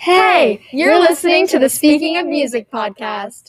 Hey, you're listening to the Speaking of Music podcast.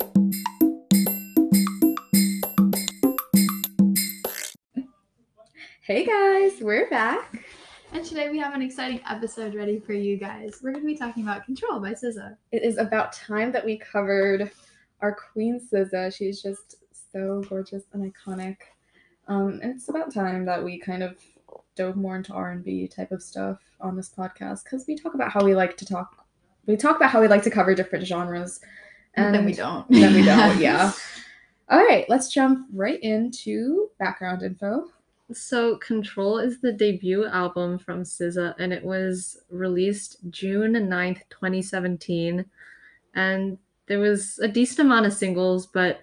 Hey guys, we're back. And today we have an exciting episode ready for you guys. We're going to be talking about Control by SZA. It is about time that we covered our queen SZA. She's just so gorgeous and iconic. And it's about time that we kind of dove more into R&B type of stuff on this podcast because we talk about how we like to talk. We talk about how we like to cover different genres. And then we don't. Yeah. All right, let's jump right into background info. So Control is the debut album from SZA, and it was released June 9th, 2017. And there was a decent amount of singles, but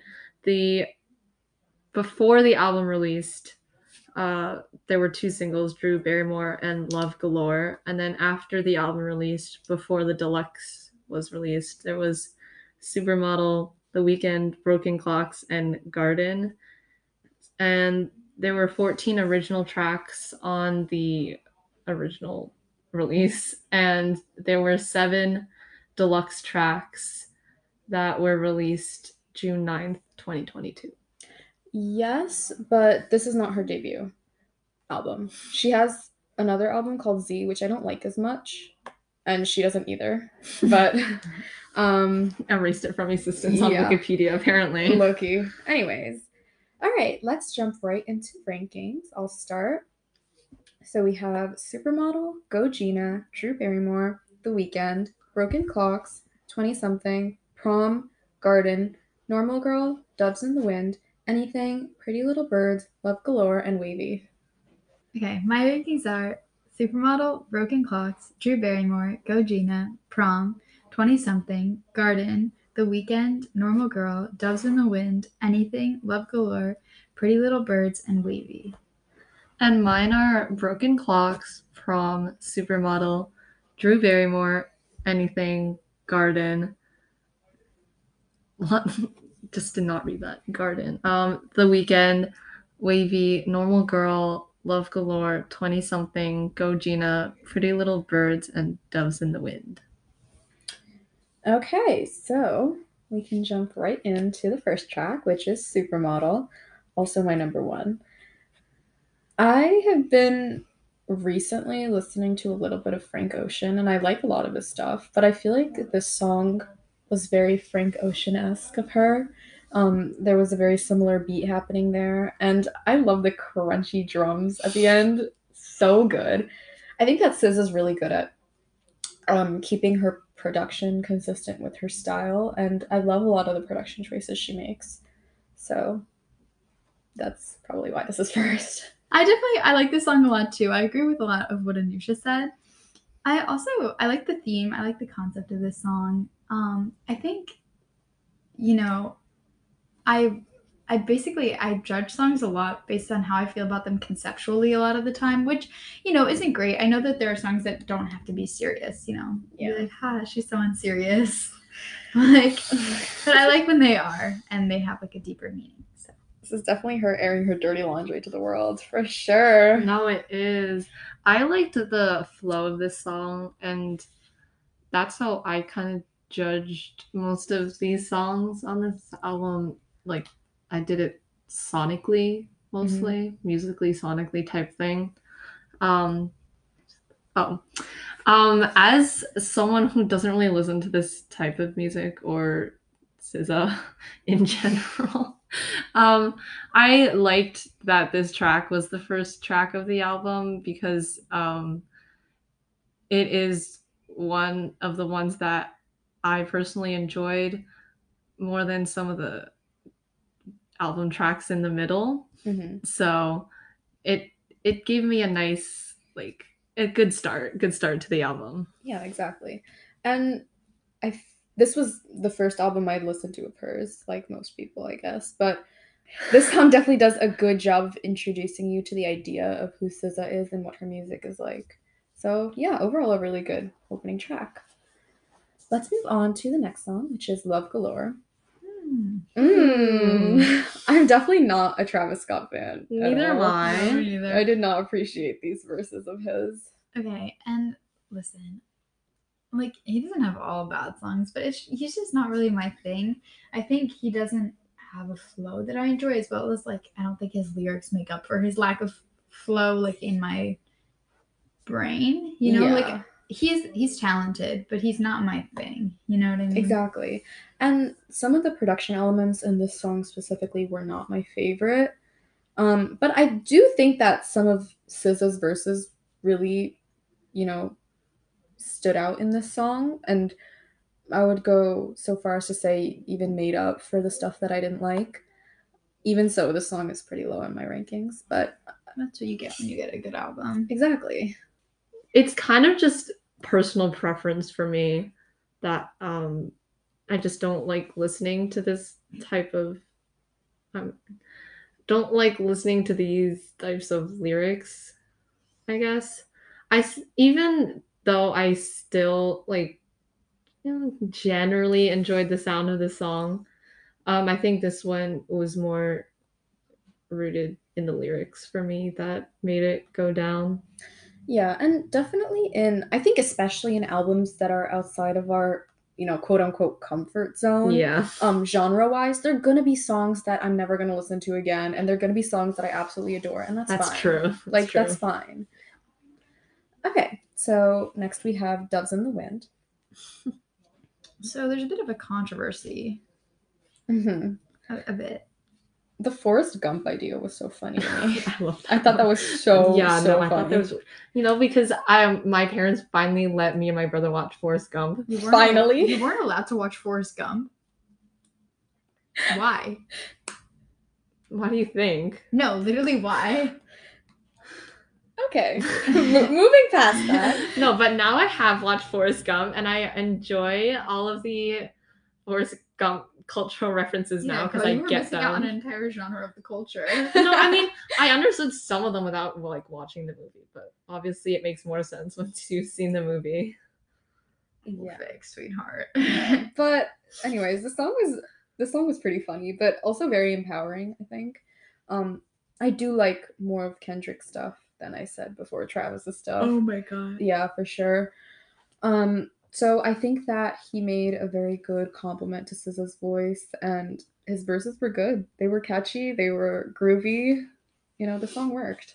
before the album released, there were two singles, Drew Barrymore and Love Galore. And then after the album released, before the deluxe was released, there was Supermodel, The Weeknd, Broken Clocks, and Garden. And there were 14 original tracks on the original release, and there were 7 deluxe tracks that were released June 9th, 2022. Yes, but this is not her debut album. She has another album called Z, which I don't like as much, and she doesn't either. But erased it from existence on Wikipedia, apparently. Low-key. Anyways, all right, let's jump right into rankings. I'll start. So we have Supermodel, Go Gina, Drew Barrymore, The Weeknd, Broken Clocks, 20-something, Prom, Garden, Normal Girl, Doves in the Wind, Anything, Pretty Little Birds, Love Galore, and Wavy. Okay, my rankings are Supermodel, Broken Clocks, Drew Barrymore, Go Gina, Prom, 20-something, Garden, The Weeknd, Normal Girl, Doves in the Wind, Anything, Love Galore, Pretty Little Birds, and Wavy. And mine are Broken Clocks, Prom, Supermodel, Drew Barrymore, Anything, Garden. Just did not read that. Garden. The Weeknd, Wavy, Normal Girl, Love Galore, 20-something, Go Gina, Pretty Little Birds, and Doves in the Wind. Okay, so we can jump right into the first track, which is Supermodel, also my number one. I have been recently listening to a little bit of Frank Ocean, and I like a lot of his stuff, but I feel like this song was very Frank Ocean-esque of her. There was a very similar beat happening there, and I love the crunchy drums at the end. So good. I think that SZA's really good at keeping her production consistent with her style, and I love a lot of the production choices she makes. So that's probably why this is first. I like this song a lot too. I agree with a lot of what Anusha said. I like the theme. I like the concept of this song. I think, I judge songs a lot based on how I feel about them conceptually a lot of the time, which, isn't great. I know that there are songs that don't have to be serious, Yeah. You're like, she's so unserious. But I like when they are, and they have like a deeper meaning. So this is definitely her airing her dirty laundry to the world, for sure. No, it is. I liked the flow of this song, and that's how I kind of judged most of these songs on this album. Like, I did it sonically, mostly, musically, sonically type thing. As someone who doesn't really listen to this type of music or SZA in general, I liked that this track was the first track of the album because it is one of the ones that I personally enjoyed more than some of the album tracks in the middle. So it gave me a nice, a good start to the album. Yeah, exactly. And this was the first album I'd listened to of hers, like most people, I guess. But this song definitely does a good job of introducing you to the idea of who SZA is and what her music is like. So yeah, overall a really good opening track. Let's move on to the next song, which is Love Galore. I'm definitely not a Travis Scott fan. Neither am I. No, neither. I did not appreciate these verses of his. Okay, and listen, like he doesn't have all bad songs, but he's just not really my thing. I think he doesn't have a flow that I enjoy, as well as like I don't think his lyrics make up for his lack of flow, like in my brain. You know, like Yeah. he's talented, but he's not my thing. You know what I mean? Exactly. And some of the production elements in this song specifically were not my favorite. But I do think that some of SZA's verses really, you know, stood out in this song, and I would go so far as to say even made up for the stuff that I didn't like. Even so, the song is pretty low in my rankings, but That's what you get when you get a good album. exactly. It's kind of just personal preference for me that I just don't like listening to this type of don't like listening to these types of lyrics, I guess. Even though I still like generally enjoyed the sound of the song, I think this one was more rooted in the lyrics for me that made it go down. Yeah, and definitely I think especially in albums that are outside of our, quote unquote comfort zone, Yeah. genre-wise, there are gonna be songs that I'm never gonna listen to again, and there are gonna be songs that I absolutely adore, and that's fine. True. That's fine. Okay, so next we have Doves in the Wind. So there's a bit of a controversy. Mm-hmm. A bit. The Forrest Gump idea was so funny to me. I love that. I thought that was so I funny. thought that was because my parents finally let me and my brother watch Forrest Gump. You Finally? weren't allowed to watch Forrest Gump. Why? What do you think? No, literally why? Okay. Moving past that. No, but now I have watched Forrest Gump and I enjoy all of the Forrest Gump cultural references now because I get them. Out on an entire genre of the culture. No, I mean I understood some of them without like watching the movie, but obviously it makes more sense once you've seen the movie. Yeah, fix, sweetheart. But anyways, the song was pretty funny, but also very empowering, I think. I do like more of Kendrick's stuff than I said before Travis's stuff. Oh my god. Yeah, for sure. So I think that he made a very good compliment to SZA's voice, and his verses were good. They were catchy, they were groovy. The song worked.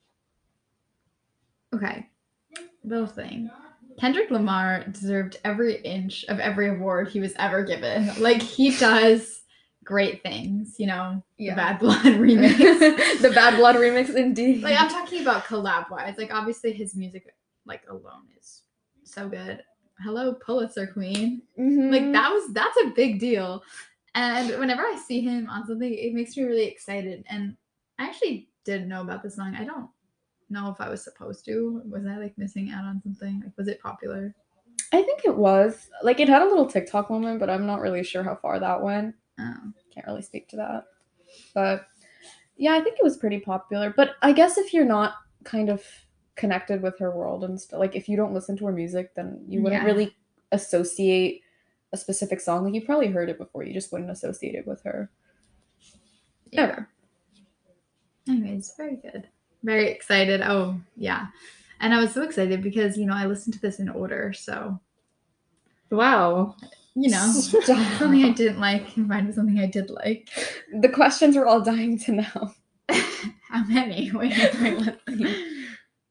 Okay. Little thing. Kendrick Lamar deserved every inch of every award he was ever given. Like, he does great things, Yeah. The Bad Blood remix. The Bad Blood remix, indeed. Like, I'm talking about collab-wise. Like, obviously his music, like, alone is so good. Hello, Pulitzer Queen. Mm-hmm. Like, that's a big deal. And whenever I see him on something, it makes me really excited. And I actually didn't know about this song. I don't know if I was supposed to. Was I like missing out on something? Like, was it popular? I think it was. Like, it had a little TikTok moment, but I'm not really sure how far that went. Oh. Can't really speak to that. But yeah, I think it was pretty popular. But I guess if you're not kind of connected with her world and stuff, like if you don't listen to her music, then you wouldn't really associate a specific song. Like, you probably heard it before, you just wouldn't associate it with her. Yeah. Ever. Anyways, very good. Very excited. Oh, yeah. And I was so excited because, I listened to this in order. So, wow. Something I didn't like combined with something I did like. The questions are all dying to know. How many? Wait, let's see.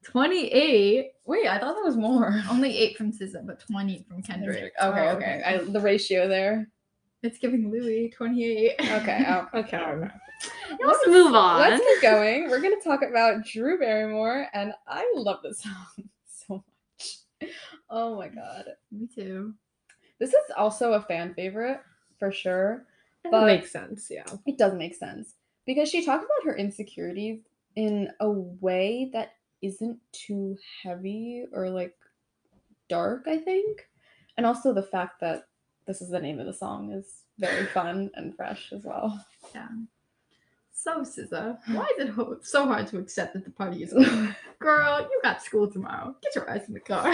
28. Wait, I thought that was more. Only 8 from SZA, but 20 from Kendrick. Okay. The ratio there. It's giving Louis 28. Okay. Let's move on. Let's keep going. We're going to talk about Drew Barrymore, and I love this song so much. Oh my god. Me too. This is also a fan favorite, for sure. But makes sense, yeah. It does make sense. Because she talks about her insecurities in a way that isn't too heavy or, like, dark, I think. And also the fact that this is the name of the song is very fun and fresh as well. Yeah. So, SZA, why is it so hard to accept that the party is over? Girl, you got school tomorrow. Get your ass in the car.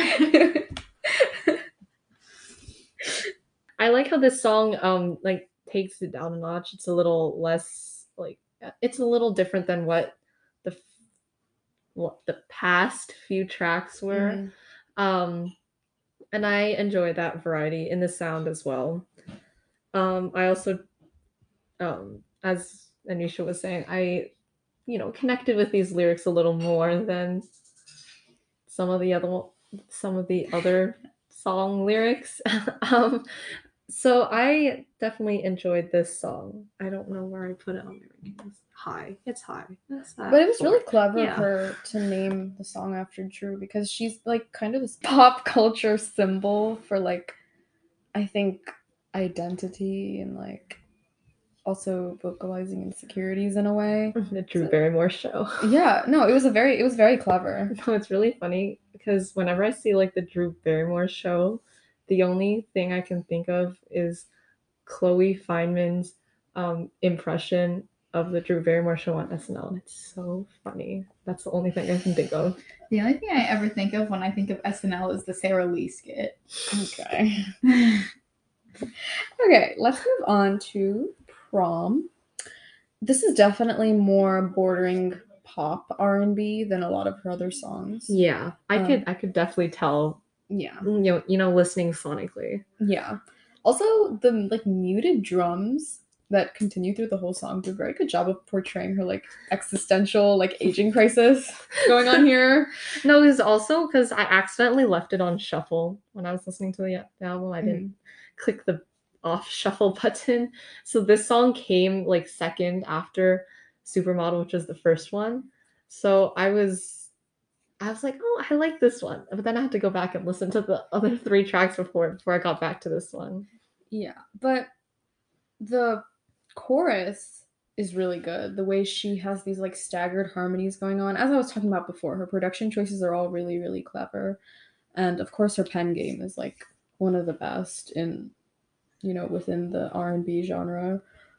I like how this song like takes it down a notch. It's a little less like it's a little different than what the past few tracks were. And I enjoy that variety in the sound as well. I also, as Anisha was saying, I, connected with these lyrics a little more than some of the other song lyrics. um, so I definitely enjoyed this song. I don't know where I put it on my rankings. High. It's high. But it was really clever of Yeah. her to name the song after Drew because she's like kind of this pop culture symbol for like, I think, identity and like also vocalizing insecurities in a way. The Drew Barrymore show. Yeah, no, it was very clever. No, it's really funny because whenever I see like the Drew Barrymore show, the only thing I can think of is Chloe Feynman's impression of the Drew Barrymore show on SNL. And it's so funny. That's the only thing I can think of. The only thing I ever think of when I think of SNL is the Sarah Lee skit. Okay. Okay, let's move on to Prom. This is definitely more bordering pop R&B than a lot of her other songs. Yeah, I could definitely tell. Yeah. Listening sonically. Yeah. Also, the like muted drums that continue through the whole song do a very good job of portraying her like existential like aging crisis going on here. No, it was also because I accidentally left it on shuffle when I was listening to the album. I didn't click the off shuffle button. So this song came like second after Supermodel, which was the first one. So I was like, oh, I like this one. But then I had to go back and listen to the other 3 tracks before I got back to this one. Yeah, but the chorus is really good. The way she has these like staggered harmonies going on. As I was talking about before, her production choices are all really, really clever. And of course her pen game is like one of the best in within the R&B genre.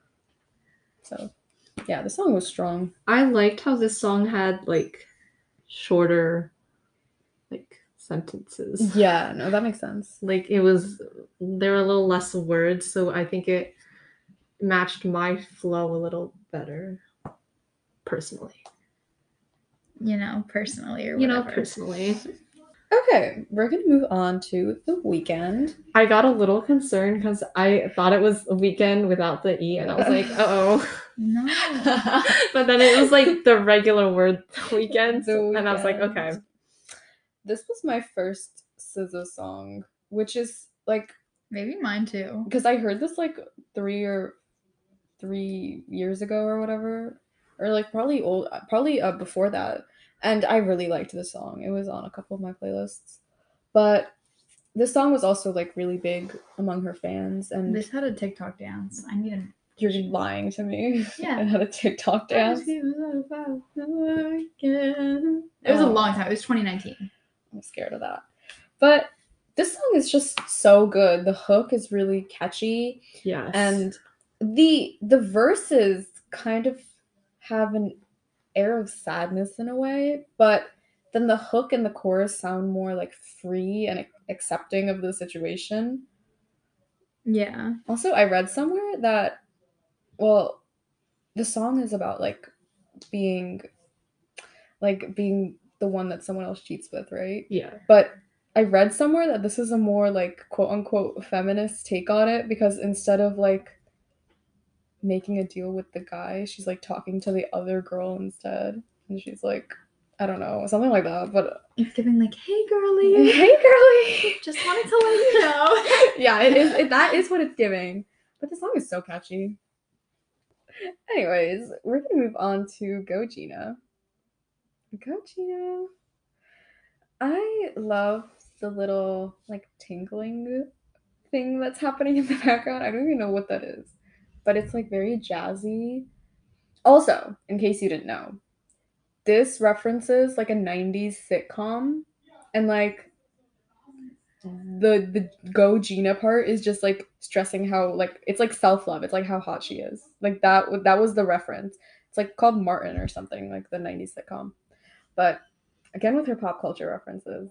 So, yeah, the song was strong. I liked how this song had like shorter like sentences. Yeah, no, that makes sense. Like there were a little less words, so I think it matched my flow a little better personally. Personally or whatever. Personally. Okay, we're gonna move on to The Weeknd. I got a little concerned because I thought it was a weekend without the E, and I was like, uh-oh. No. But then it was like the regular word, weekend, and I was like, okay. This was my first SZA song, which is like maybe mine too. Because I heard this like 3 years ago or whatever, or like probably before that. And I really liked the song. It was on a couple of my playlists. But this song was also like really big among her fans. And this had a TikTok dance. I need a... You're lying to me. Yeah. It had a TikTok dance. It was a long time. It was 2019. I'm scared of that. But this song is just so good. The hook is really catchy. Yes. And the verses kind of have an air of sadness in a way, but then the hook and the chorus sound more like free and accepting of the situation. Yeah. Also, I read somewhere that, well, the song is about like being the one that someone else cheats with, right? Yeah. But I read somewhere that this is a more like quote unquote feminist take on it, because instead of like making a deal with the guy, she's like talking to the other girl instead, and she's like, I don't know, something like that. But it's giving like, hey girly, just wanted to let you know. Yeah, it is. That is what it's giving. But the song is so catchy. Anyways, we're gonna move on to Go Gina. Go Gina. I love the little like tinkling thing that's happening in the background. I don't even know what that is, but it's like very jazzy. Also, in case you didn't know, this references like a 90s sitcom, and like the Go Gina part is just like stressing how like it's like self-love. It's like how hot she is. Like that was the reference. It's like called Martin or something, like the 90s sitcom. But again, with her pop culture references.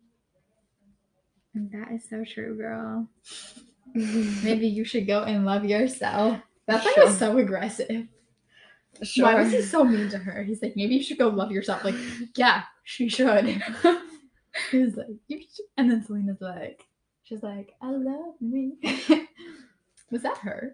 And that is so true, girl. Maybe you should go and love yourself. That thing was so aggressive. Sure. Why was he so mean to her? He's like, maybe you should go love yourself. Like, yeah, she should. It was like, and then Selena's like, she's like, I love me. Was that her?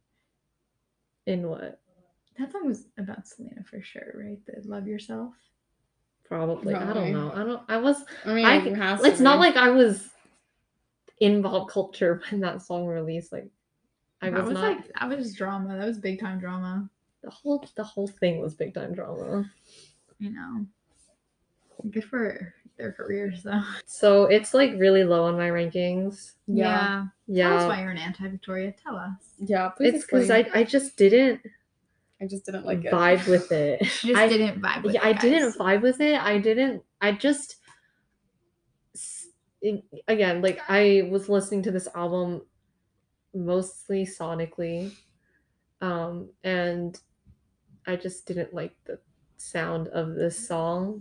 In what? That song was about Selena for sure, right? The Love Yourself. Probably. I Probably. don't know. I was. I mean, I. it has to It's not be. like I was in pop culture when that song released. Like, I That was was not. like, that was drama. That was big time drama. The whole thing was big time drama. You know, good for their careers though. So it's like really low on my rankings. Yeah. Tell us Yeah. why you're an anti-Victoria. Tell us. Yeah, please It's because explain. I just didn't I just didn't like it. vibe with it. She just didn't vibe with it. I didn't guys. vibe with it. I just again, like I was listening to this album mostly sonically, and I just didn't like the sound of this song.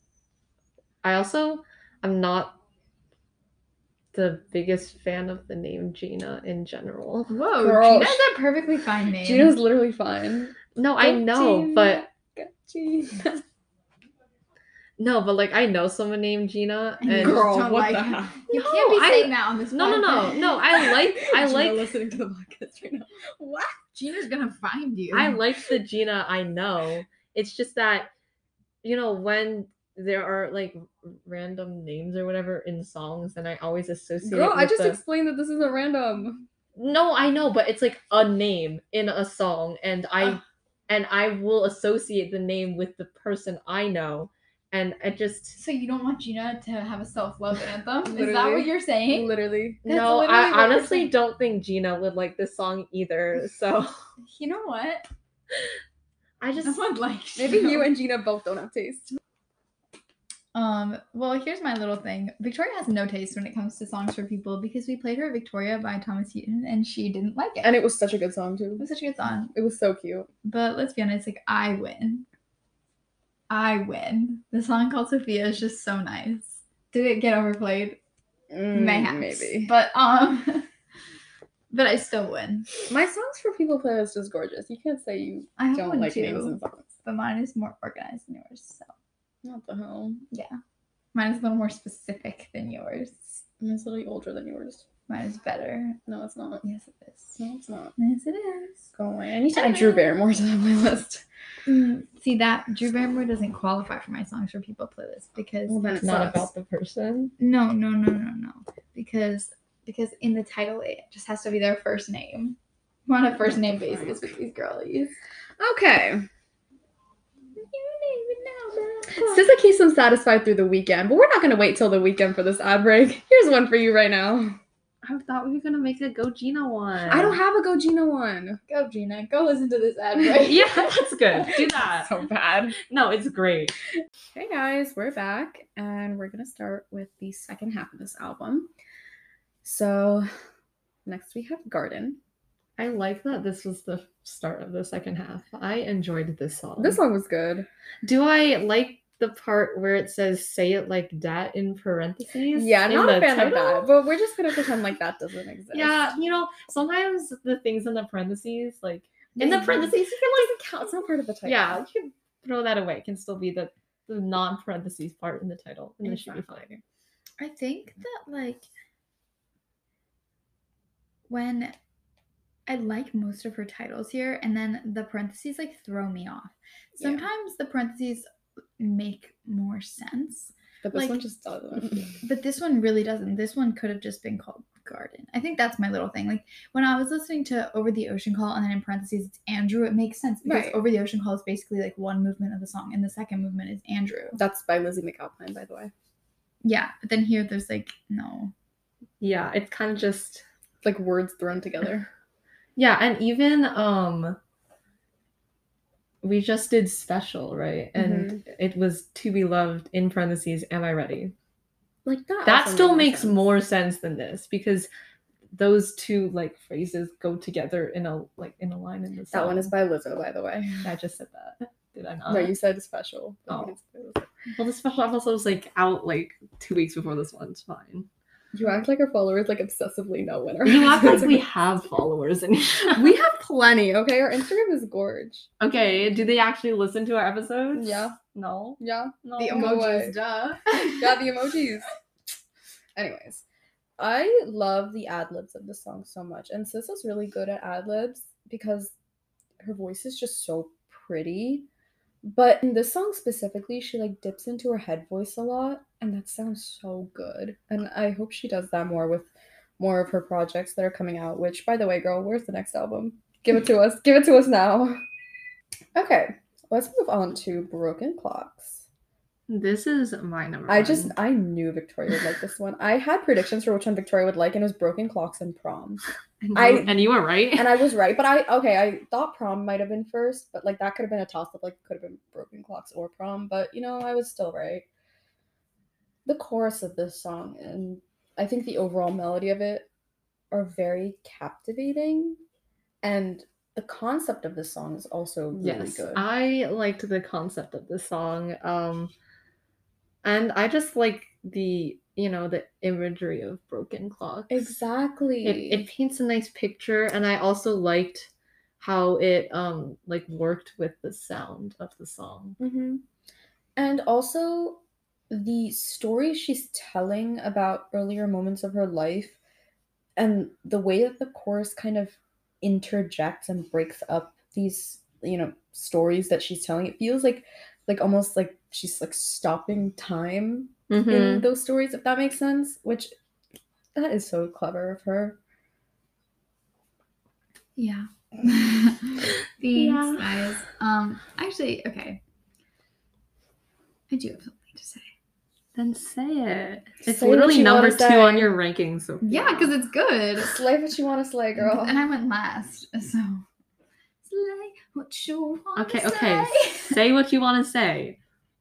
I'm not the biggest fan of the name Gina in general. Whoa, Girl, Gina's a perfectly fine name. Gina's literally fine. No, I know, Gina, but Gina. no, but like I know someone named Gina, And you and just Girl, don't what like the her. hell? You No, can't be I- saying that on this no, podcast. I Gina like listening to the podcast right now. What? Gina's gonna find you. I like the Gina I know. It's just that, when there are like random names or whatever in songs, and I always associate Girl, it I with just the... explained that this isn't random. No, I know, but it's like a name in a song, and I will associate the name with the person I know, and I just... So you don't want Gina to have a self-love anthem? Is that Literally. what you're saying? Literally. That's No, literally I what you're honestly saying. don't think Gina would like this song either. So You know what? I just... No one likes Maybe you and Gina both don't have taste. Well, here's my little thing. Victoria has no taste when it comes to songs for people because we played her Victoria by Thomas Heaton and she didn't like it. And it was such a good song, too. It was such a good song. It was so cute. But let's be honest, like I win. The song called Sophia is just so nice. Did it get overplayed? Mayhaps. Maybe. But but I still win. My songs for people playlist is gorgeous. You can't say you I have don't one like too, names and songs. but mine is more organized than yours. So What the hell? mine is a little more specific than yours. Mine's literally older than yours. Mine is better. No, it's not. Yes, it is. No, it's not. Yes, it is. Go away. I need to add Drew Barrymore to that playlist. See that Drew Barrymore doesn't qualify for my songs for people playlist because Well, then It's it not sucks. about the person. no. Because in the title it just has to be their first name. We're on a first name basis with these girlies. Okay. SZA keeps them satisfied through the weekend, but we're not going to wait till the weekend for this ad break. Here's one for you right now. I thought we were gonna make a Go Gina one. I don't have a Go Gina one. Go Gina, go listen to this ad break. Yeah, that's good. Do that. So bad. No, it's great. Hey guys, we're back and we're going to start with the second half of this album. So next we have Garden. I like that this was the start of the second half. I enjoyed this song. This song was good. Do I like the part where it says "say it like that" in parentheses? Yeah, in not a the fan of title? that, but we're just going to pretend like that doesn't exist. Yeah, sometimes the things in the parentheses, like in the parentheses, you can Doesn't count. It's not part of the title. yeah, you can throw that away. It can still be the non-parentheses part in the title, and it should be fine. I think that like when I like most of her titles here, and then the parentheses like throw me off. Yeah. Sometimes the parentheses make more sense, But this like- one just doesn't. but this one really doesn't. This one could have just been called Garden. I think that's my little thing. Like when I was listening to Over the Ocean Call and then in parentheses it's Andrew, it makes sense because Right. Over the Ocean Call is basically like one movement of the song, and the second movement is Andrew. That's by Lizzie McAlpine, by the way. Yeah, but then here there's like no. Yeah, it's kind of just Like words thrown together. yeah, and even we just did special, right? And it was To Be Loved in parentheses. Am I ready? Like that. That also still made makes more sense than this because those two like phrases go together in a line in the song. That one is by Lizzo, by the way. I just said that. Did I not? No, you said special. Oh. Well, the special episode was like out like 2 weeks before this one. It's fine. You act like our followers like obsessively know when our You act like episodes we are- have followers and We have plenty, okay? Our Instagram is gorge. Okay, do they actually listen to our episodes? Yeah. No. Yeah. No. The No way. emojis, duh. Yeah, the emojis. Anyways, I love the ad libs of the song so much, and SZA's really good at ad libs because her voice is just so pretty. But in this song specifically, she like dips into her head voice a lot, and that sounds so good. And I hope she does that more with more of her projects that are coming out. Which, by the way, girl, where's the next album? Give it to us. Give it to us now. Okay, let's move on to Broken Clocks. This is my number I one. I knew Victoria would like this one. I had predictions for which one Victoria would like, and it was Broken Clocks and Prom. And you were right. And I was right, but I thought Prom might have been first, but like that could have been a toss up, like could have been Broken Clocks or Prom, but you know, I was still right. The chorus of this song and I think the overall melody of it are very captivating, and the concept of this song is also really good. I liked the concept of the song. And I just like the imagery of broken clocks. Exactly. It paints a nice picture, and I also liked how it like worked with the sound of the song. Mm-hmm. And also the story she's telling about earlier moments of her life, and the way that the chorus kind of interjects and breaks up these stories that she's telling, it feels like almost like she's like stopping time in those stories, if that makes sense, which that is so clever of her. Yeah. Thanks, guys. Actually, okay, I do have something to say. Then say it. It's Say literally number 2 say. on your rankings. So Yeah, because it's good. Slay what you want to slay, girl. And I went last, so slay what you want to Okay. Say what you want to say.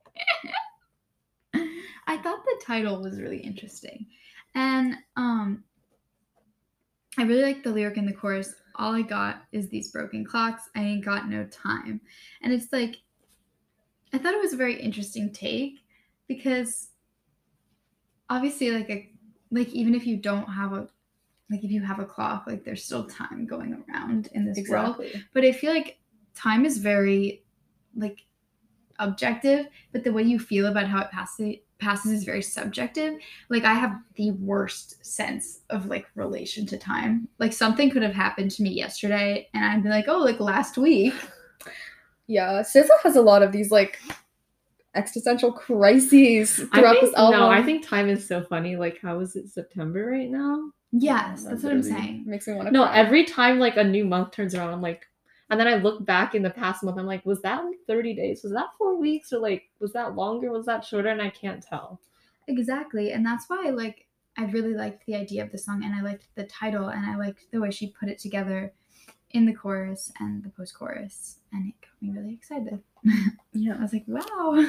I thought the title was really interesting, and I really like the lyric in the chorus. All I got is these broken clocks. I ain't got no time, and it's like I thought it was a very interesting take because obviously, like even if you don't have a if you have a clock, like there's still time going around in this world. But I feel like time is very like objective, but the way you feel about how it passes is very subjective. Like I have the worst sense of like relation to time. Like something could have happened to me yesterday and I'd be like, oh, like last week. Yeah, SZA has a lot of these like existential crises throughout this album. No, I think time is so funny. Like, how is it September right now? Yes, that's what I'm saying. Makes me want to cry. Every time like a new month turns around, I'm like, and then I look back in the past month, I'm like, was that like 30 days? Was that 4 weeks? Or like, was that longer? Was that shorter? And I can't tell. Exactly. And that's why I really liked the idea of the song, and I liked the title, and I liked the way she put it together in the chorus and the post-chorus, and it got me really excited. Yeah, I was like, wow.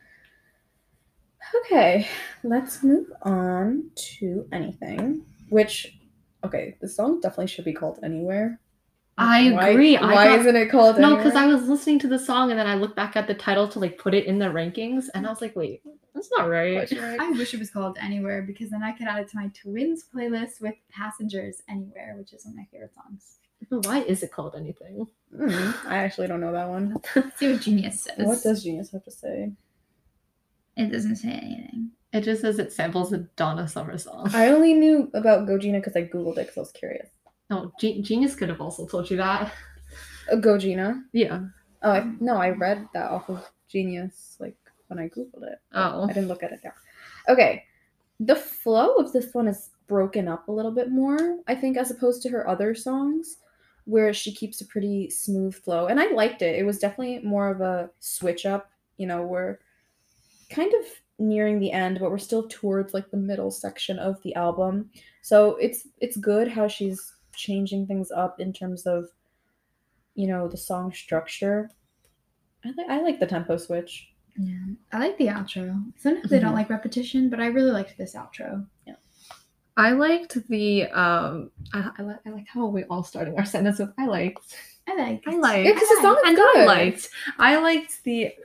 Okay, let's move on to Anything, which, okay, the song definitely should be called Anywhere. I agree. Why isn't it called Anywhere? No, because I was listening to the song and then I looked back at the title to like put it in the rankings, and I was like, wait, that's not right. I wish it was called Anywhere, because then I could add it to my Twins playlist with Passengers Anywhere, which is one of my favorite songs. But why is it called Anything? I actually don't know that one. Let's see what Genius says. What does Genius have to say? It doesn't say anything. It just says it samples a Donna Summer song. I only knew about Go Gina because I googled it because I was curious. No, Genius could have also told you that. Go Gina? Yeah. Oh, I read that off of Genius, like, when I googled it. Oh. I didn't look at it there. Okay. The flow of this one is broken up a little bit more, I think, as opposed to her other songs, where she keeps a pretty smooth flow. And I liked it. It was definitely more of a switch up, we're kind of nearing the end, but we're still towards like the middle section of the album. So it's good how she's changing things up in terms of the song structure. I like the tempo switch. Yeah, I like the outro. Sometimes I don't like repetition, but I really liked this outro. Yeah, I liked the I like how we all starting our sentence with I liked. Yeah, because the song is good. I liked the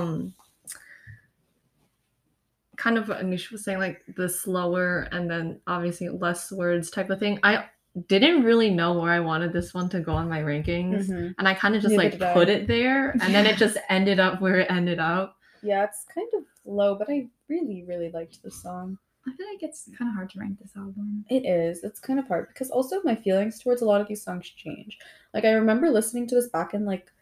kind of, Anisha was saying, like the slower and then obviously less words type of thing. I didn't really know where I wanted this one to go on my rankings, and I kind of just put it there, and then it just ended up where it ended up. Yeah, it's kind of low, but I really, really liked the song. I feel like it's kind of hard to rank this album. It is. It's kind of hard because also my feelings towards a lot of these songs change. Like I remember listening to this back in like,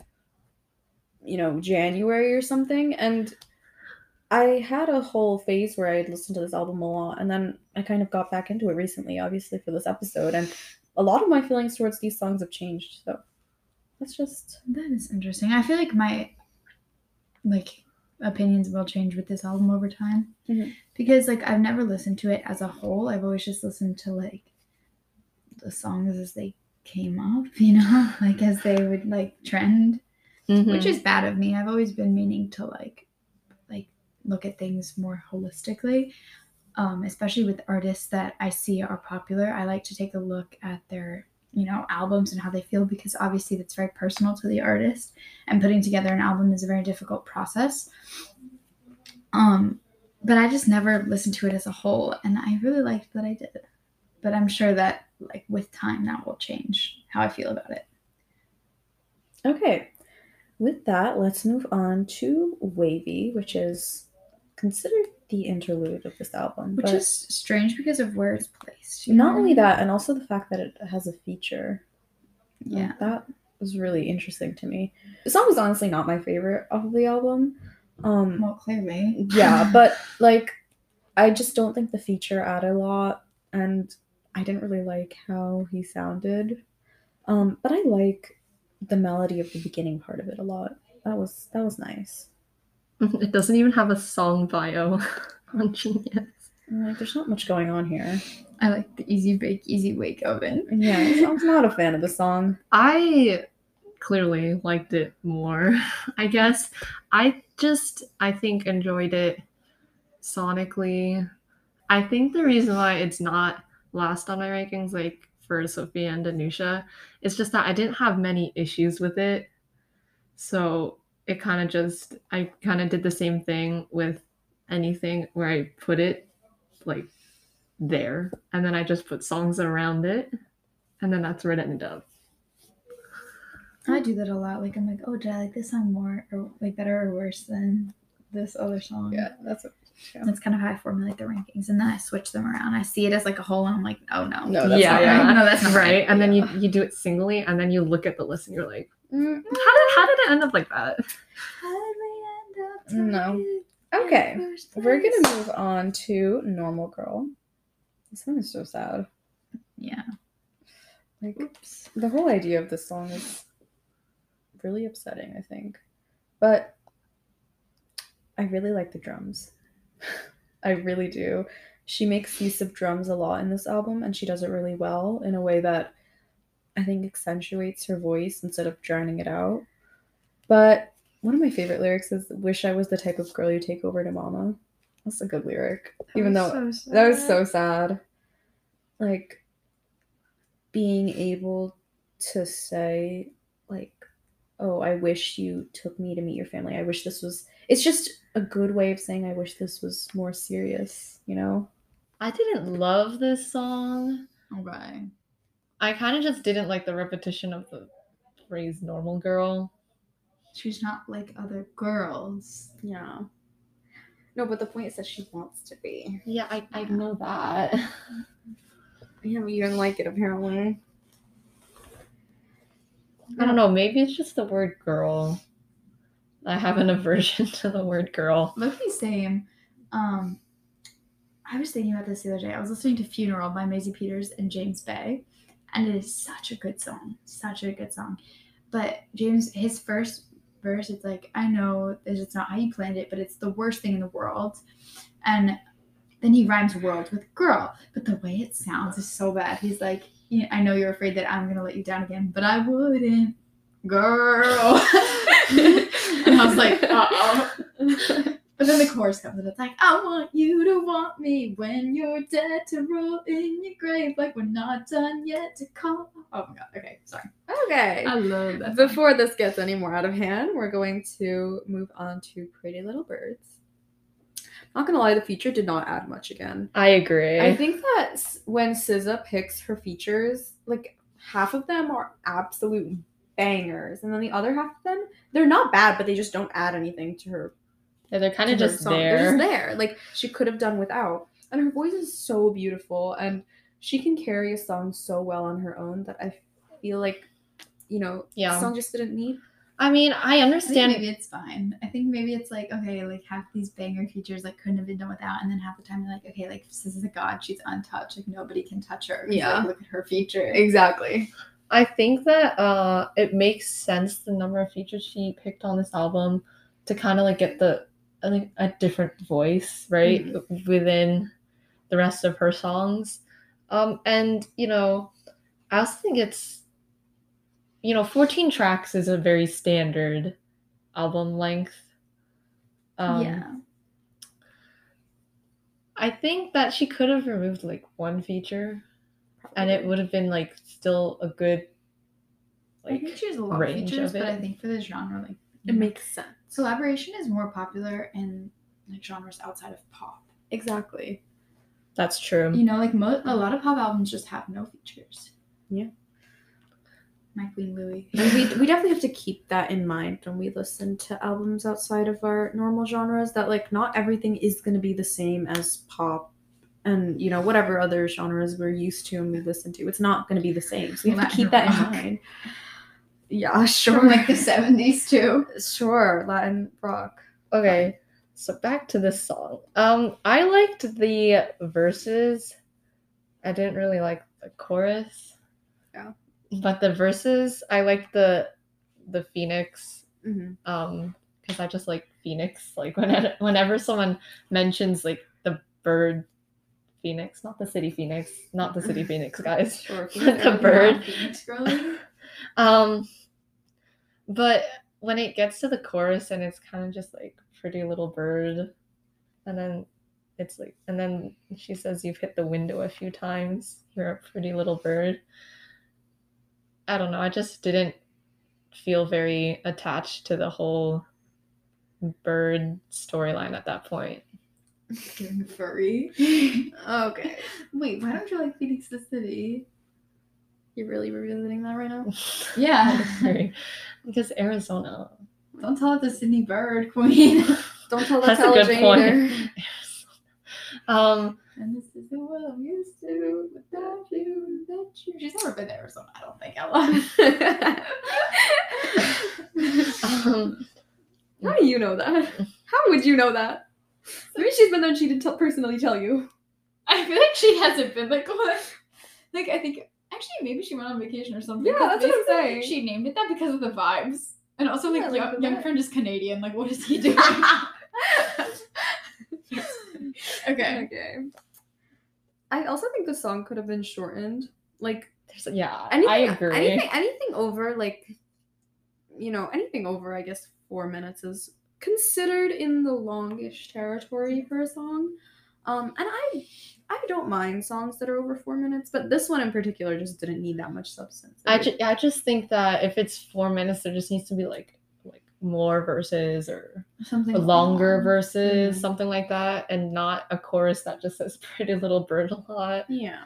January or something, and I had a whole phase where I'd listened to this album a lot, and then I kind of got back into it recently, obviously for this episode, and a lot of my feelings towards these songs have changed. So that's just That is interesting. I feel like my opinions will change with this album over time because I've never listened to it as a whole. I've always just listened to the songs as they came up, as they would trend, which is bad of me. I've always been meaning to look at things more holistically, especially with artists that I see are popular. I like to take a look at their albums and how they feel, because obviously that's very personal to the artist, and putting together an album is a very difficult process. But I just never listened to it as a whole, and I really liked that I did. But I'm sure that with time that will change how I feel about it. okay. With that, let's move on to Wavy, which is considered the interlude of this album. Which is strange because of where it's placed. Not only that, and also the fact that it has a feature. Yeah. That was really interesting to me. The song was honestly not my favorite of the album. Well, clearly. Yeah, but I just don't think the feature added a lot, and I didn't really like how he sounded. But I like the melody of the beginning part of it a lot. That was nice. It doesn't even have a song bio on Genius. There's not much going on here. I like the Easy Bake, Easy Wake oven. Yeah, I was not a fan of the song. I clearly liked it more, I guess. I think enjoyed it sonically. I think the reason why it's not last on my rankings, for Sophia and Danusha, is just that I didn't have many issues with it. So it kind of I kind of did the same thing with anything where I put it there, and then I just put songs around it, and then that's where it ended up. I do that a lot. I'm like, oh, did I like this song more, or better or worse than this other song? Yeah, that's kind of how I formulate the rankings, and then I switch them around. I see it as a whole, and I'm like, oh no, that's not right. No, that's not right. And then you do it singly, and then you look at the list, and you're like, how did it end up like that? How did we end up? No. Okay, we're gonna move on to Normal Girl. This song is so sad. Yeah. Oops. The whole idea of this song is really upsetting, I think. But I really like the drums. I really do. She makes use of drums a lot in this album, and she does it really well in a way that I think accentuates her voice instead of drowning it out. But one of my favorite lyrics is, "Wish I was the type of girl you take over to mama." That's a good lyric. Even though that was so sad. Being able to say, oh, I wish you took me to meet your family. I wish this was... It's just a good way of saying I wish this was more serious, I didn't love this song. Okay. I kind of just didn't like the repetition of the phrase normal girl. She's not like other girls. Yeah. No, but the point is that she wants to be. Yeah, I know that. Yeah, but you didn't like it, apparently. I don't know. Maybe it's just the word girl. I have an aversion to the word girl. Low-key same. I was thinking about this the other day. I was listening to Funeral by Maisie Peters and James Bay, and it is such a good song. Such a good song. But James, his first verse, it's like, I know it's not how you planned it, but it's the worst thing in the world. And then he rhymes world with girl. But the way it sounds is so bad. He's like, I know you're afraid that I'm going to let you down again, but I wouldn't. Girl. And I was like, uh-oh. But then the chorus comes and it's like, I want you to want me when you're dead, to roll in your grave like we're not done yet, to call. Oh my god. Okay, sorry. Okay. I love that. Before this gets any more out of hand, we're going to move on to Pretty Little Birds. Not gonna lie, the feature did not add much again. I agree. I think that when SZA picks her features, half of them are absolute bangers, and then the other half of them, they're not bad, but they just don't add anything to her Yeah, they're kind to of her just song. there. They're just there. Like, she could have done without. And her voice is so beautiful, and she can carry a song so well on her own that I feel like, the song just didn't need. I mean, I I think understand. maybe it's fine. I think maybe it's like, okay, like half these banger features like couldn't have been done without, and then half the time you're like, okay, like this is a god, she's untouched, like nobody can touch her. 'Cause, Yeah. like, look at her feature. Exactly. I think that it makes sense the number of features she picked on this album to kind of like get a different voice, right, within the rest of her songs. And I also think it's 14 tracks is a very standard album length. Yeah. I think that she could have removed like one feature, and it would have been like still a good I think she has a lot of range features, of it. but I think for this genre, like It makes sense. collaboration is more popular in like genres outside of pop. Exactly. That's true. Like a lot of pop albums just have no features. Yeah. My Queen Louie. we definitely have to keep that in mind when we listen to albums outside of our normal genres, that like not everything is going to be the same as pop and whatever other genres we're used to and we listen to. It's not going to be the same, so we have to keep that in mind. Yeah, sure. From like the 70s too. Sure, Latin rock. Okay, so back to this song. I liked the verses. I didn't really like the chorus. Yeah. But the verses, I liked the Phoenix. Mm-hmm. Because I just like Phoenix. Like whenever someone mentions like the bird Phoenix, not the city Phoenix, not the city Phoenix, guys. Sure, the bird. Phoenix girly. But when it gets to the chorus and it's kind of just like pretty little bird, and then it's like, and then she says you've hit the window a few times, you're a pretty little bird. I don't know, I just didn't feel very attached to the whole bird storyline at that point. Getting furry. Okay. Wait, why don't you like Phoenix the City? You're really revisiting that right now? Yeah. Because Arizona. Don't tell it to Sydney Bird, Queen. Don't tell that That's to a good Jane point. either. And this isn't what I'm used to without you, without you. She's never been to Arizona, I don't think, out loud. How do you know that? How would you know that? Maybe she's been there and she didn't personally tell you. I feel like she hasn't been like what? Like I think actually maybe she went on vacation or something. Yeah, that's what I'm basically, saying. She named it that because of the vibes. And also like, Yeah, like the young vibe. friend is Canadian. Like what is he doing? Okay. I also think the song could have been shortened. Like I agree. Anything over anything over I guess 4 minutes is considered in the longish territory for a song. And I don't mind songs that are over 4 minutes, but this one in particular just didn't need that much substance. I just think that if it's 4 minutes, there just needs to be like more verses or Something longer long. verses, something like that, and not a chorus that just says "Pretty Little Bird" a lot. Yeah.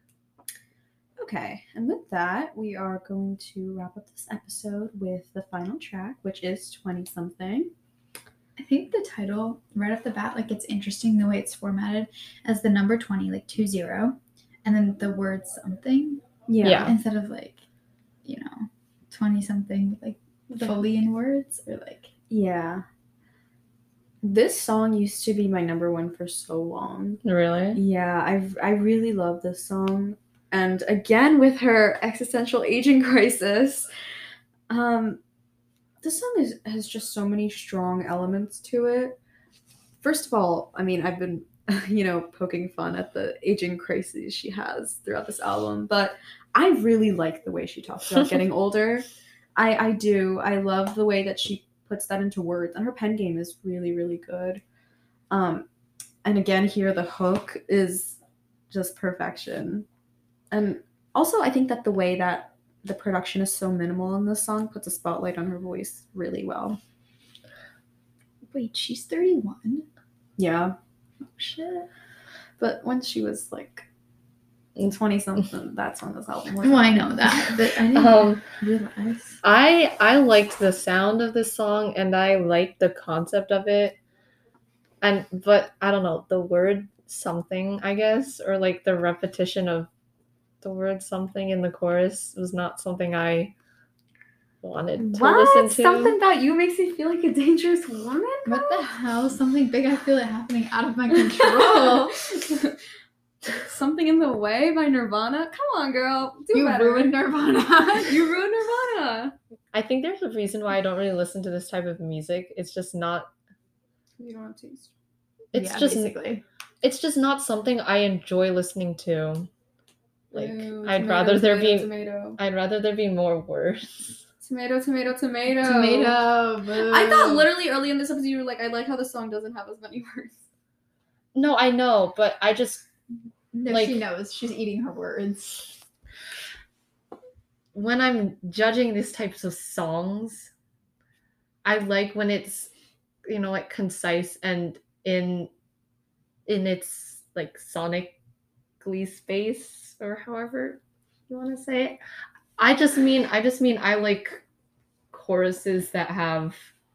Okay, and with that, we are going to wrap up this episode with the final track, which is 20 something. I think the title right off the bat, like it's interesting the way it's formatted as the number 20, like 20, and then the word something. Yeah. Instead of like, 20 something like fully in words or like. Yeah. This song used to be my number one for so long. Really? Yeah, I really love this song. And again, with her existential aging crisis, this song has just so many strong elements to it. First of all, I mean, I've been, poking fun at the aging crises she has throughout this album, but I really like the way she talks about getting older. I do. I love the way that she puts that into words, and her pen game is really, really good. And again, here the hook is just perfection. And also, I think that the way that the production is so minimal in this song puts a spotlight on her voice really well. Wait, she's 31? Yeah. Oh, shit. But when she was like 20-something, that's when this album was. Well, I know that, but I didn't realize. I liked the sound of this song, and I liked the concept of it. But I don't know, the word something, I guess, or like the repetition of the word something in the chorus was not something I wanted to listen to. Something about you makes me feel like a dangerous woman? What the hell? Something big. I feel it happening out of my control. Something in the Way by Nirvana? Come on, girl. Do You better. ruined Nirvana. You ruined Nirvana. I think there's a reason why I don't really listen to this type of music. It's just not. You don't have taste. It's Yeah, just. basically. It's just not something I enjoy listening to. Like, Ew, I'd tomato, rather there tomato, be. tomato. I'd rather there be more words. Tomato, tomato, tomato. Tomato. Boo. I thought literally early in this episode you were like, I like how the song doesn't have as many words. No, I know, but I just. No, like- she knows. She's eating her words. When I'm judging these types of songs, I like when it's, like concise and in its like sonically space, or however you want to say it. I just mean I like choruses that have.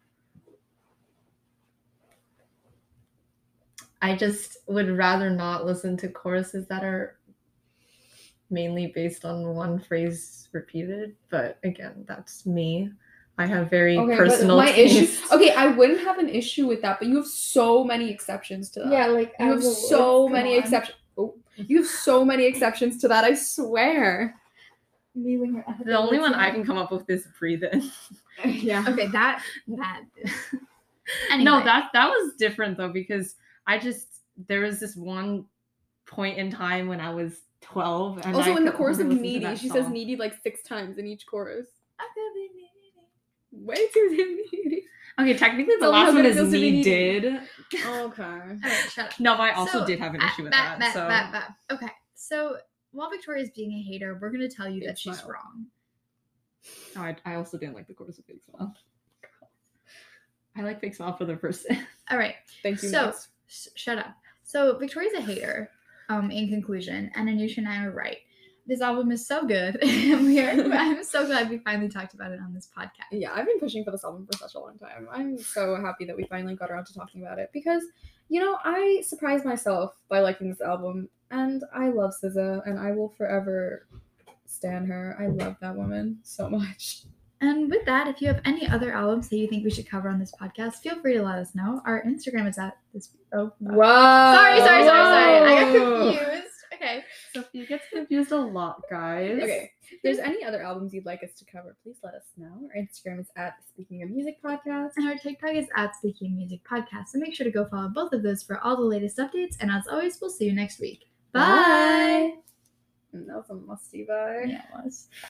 I just would rather not listen to choruses that are mainly based on one phrase repeated. But again, that's me. I have very personal taste. I wouldn't have an issue with that, but you have so many exceptions to that. Yeah, like you have so many exceptions. Oh, you have so many exceptions to that. I swear. Me when you're The only one I can come up with is Breathe In. Yeah. Okay, that. Anyway. No, that was different though, because there was this one point in time when I was 12, and Also, I in the could chorus of only listen to Needy, that she says song. needy like 6 times in each chorus. I could be needy. Way too needy. Okay, technically the Tell me how last one good it is feels to be needed. Okay. Alright, shut up. No, but I also So, did have an issue with that. Okay, so while Victoria's being a hater, we're gonna tell you that Big she's smile. wrong. No, I also didn't like the chorus of Big Smile. I like Big Smile for the first. All right, Thank you. So Ness. shut up. So Victoria's a hater. In conclusion, and Anusha and I are right. This album is so good. I'm so glad we finally talked about it on this podcast. Yeah, I've been pushing for this album for such a long time. I'm so happy that we finally got around to talking about it because, I surprised myself by liking this album, and I love SZA, and I will forever stan her. I love that woman so much. And with that, if you have any other albums that you think we should cover on this podcast, feel free to let us know. Our Instagram is at this. Oh, Wow. Sorry. I got confused. Okay. Sophia gets confused a lot, guys. Okay. If there's any other albums you'd like us to cover, please let us know. Our Instagram is at Speaking of Music Podcast. And our TikTok is at Speaking of Music Podcast. So make sure to go follow both of those for all the latest updates. And as always, we'll see you next week. Bye. And that was a musty bye. Yeah, it was.